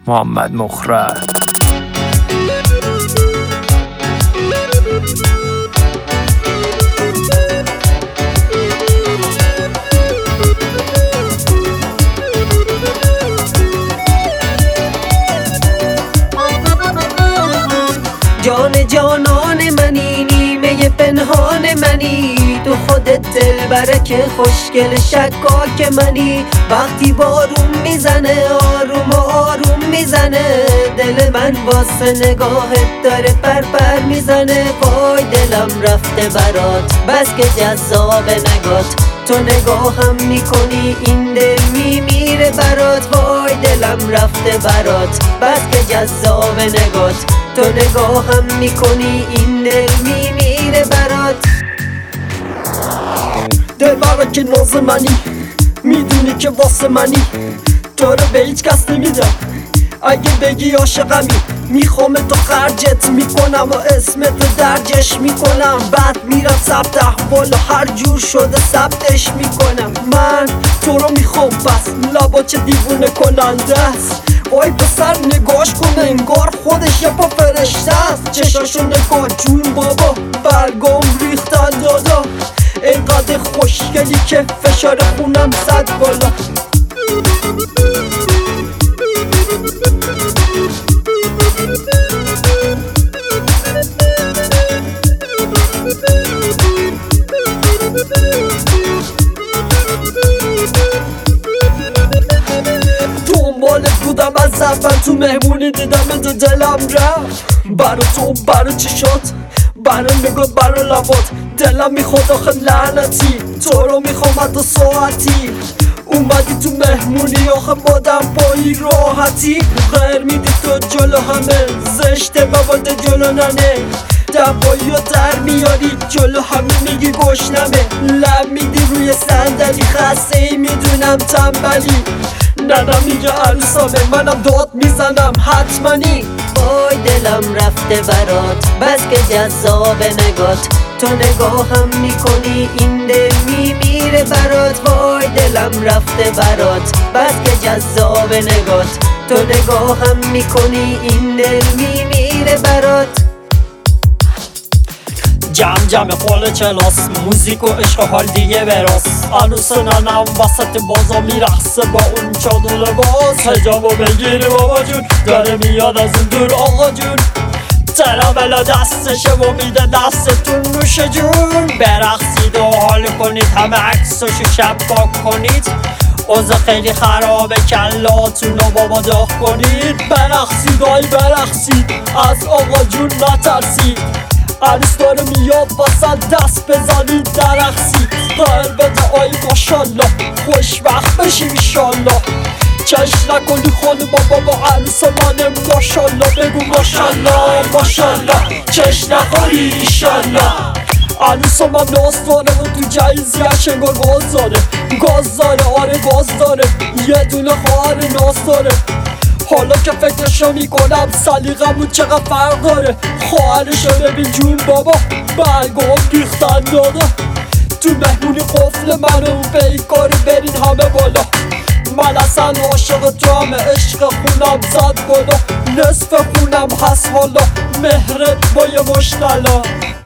محمد مخرج. جان جانان منی، نیمه پنهان منی، تو خودت دلبرک خوشگل شکاک منی. وقتی بارون میزنه آروم و آروم میزنه، دل من واسه نگاهت داره پرپر میزنه. وای دلم رفته برات بس که جذاب نگات، تو نگاهم میکنی این دل میمیره برات. وای دلم رفته برات بس که جذاب نگات، تو نگاهم میکنی این دل میمیره برات. دلبرا که ناز منی، میدونی که واسه منی، تو رو به هیچ کس نمیدم. اگه بگی عاشقمی میخوام تو خرجت میکنم و اسمتو درجش میکنم. بعد میرم ثبت احوال و هر جور شده ثبتش میکنم. من تو رو میخوام بس لبا چه دیوونه کننده است. وای پسر نگاش کن انگار خودش یه پا فرشته است. چشاشو نگاه جون بابا برگام ریختن دادا، اینقدر خوشگلی که فشار خونم زد بالا. دنبالت بودم از اول، تو مهمونی دیدم تو دلم رفت. برا تو برا چشات، برا نگات برا لبات، دلم میخواد آخه لعنتی تو رو میخوام حتی ساعتی. اومدی تو مهمونی آخه بادم پایی راحتی، غیر میدی تو جلو همه زشته مواد جلو ننه. دبایی و در میاری جلو همه میگی گشنمه، لب میدی روی صندلی خسته ای میدونم تنبلی. ننم میگه عروسامه منم داد میزنم حتمنی. وای دلم رفته برات بس که جذاب نگات، تو نگاهم میکنی این دل میمیره برات. وای دلم رفته برات بس که جذاب نگات، تو نگاهم میکنی این دل میمیره برات. جمع خال کلاس، موزیک و عشق حال دیگه براس. عروس ننم وسط بازا میرقصه با اون چادر لباس. حجابو بگیری بابا جون داره میاد از اون دور آقا جون. ترابلا دستشه و میده دستتون نوش جون. برقصید و حال کنید همه عکساشو شباک کنید. اوضاع خیلی خرابه کلاتونو بابا داغ کنید. برقصید آی برقصید از آقا جون نترسید. عروس داره میاد وسط دست بزنید درقصید. قلبت آی ماشالله خوشبخت بشی ایشالله. چش نکنی خانم بابا با عروس منه ماشالله. بگو ماشالله ماشالله چش نخوری ایشالله. عروس من ناز داره و تو جایزیش انگار گاز داره. گاز داره آره گاز داره، یه دونه خواهر ناز داره. حالا که فکرشو میکنم سلیقمون چقدر فرق داره. خواهرشو ببین جون بابا برگام ریختن داده. تو مهمونی قفل منو بیکاری برین همه بالا. من اصلا عاشق تو همه عشق خونم زد بالا. نصف خونم هست حالا مهرت با یه مشتلا.